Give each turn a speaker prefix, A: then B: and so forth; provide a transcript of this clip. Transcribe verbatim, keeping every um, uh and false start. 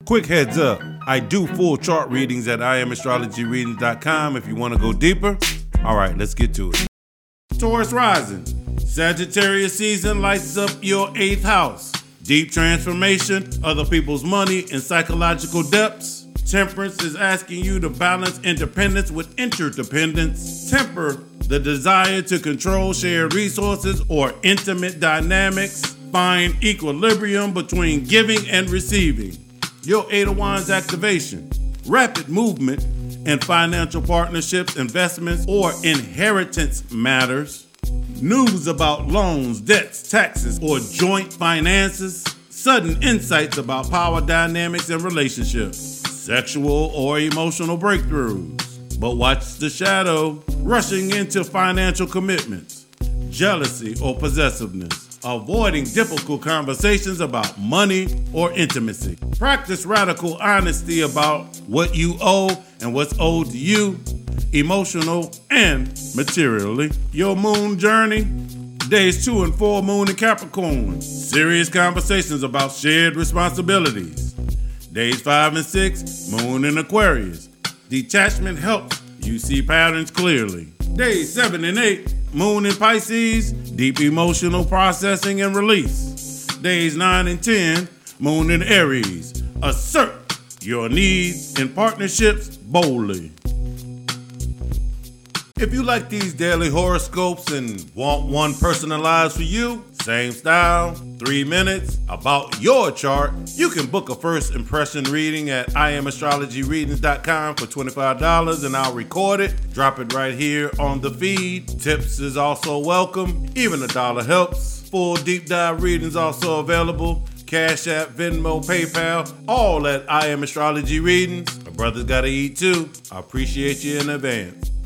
A: Quick heads up, I do full chart readings at I am astrology readings dot com if you want to go deeper. All right, let's get to it. Taurus rising. Sagittarius season lights up your eighth house. Deep transformation, other people's money, and psychological depths. Temperance is asking you to balance independence with interdependence. Temper the desire to control shared resources or intimate dynamics. Find equilibrium between giving and receiving. Your Eight of Wands activation. Rapid movement in financial partnerships, investments, or inheritance matters. News about loans, debts, taxes, or joint finances. Sudden insights about power dynamics and relationships. Sexual or emotional breakthroughs. But watch the shadow. Rushing into financial commitments. Jealousy or possessiveness. Avoiding difficult conversations about money or intimacy. Practice radical honesty about what you owe and what's owed to you, emotional and materially. Your moon journey, days two and four, moon in Capricorn. Serious conversations about shared responsibilities. Days five and six, moon in Aquarius. Detachment helps you see patterns clearly. Days seven and eight, moon in Pisces, deep emotional processing and release. Days nine and ten, moon in Aries, assert your needs in partnerships boldly. If you like these daily horoscopes and want one personalized for you, same style, three minutes, about your chart, you can book a first impression reading at I am astrology readings dot com for twenty-five dollars and I'll record it, drop it right here on the feed. Tips is also welcome, even a dollar helps. Full deep dive readings also available. Cash App, Venmo, PayPal, all at I Am Astrology Readings. My brother's gotta eat too. I appreciate you in advance.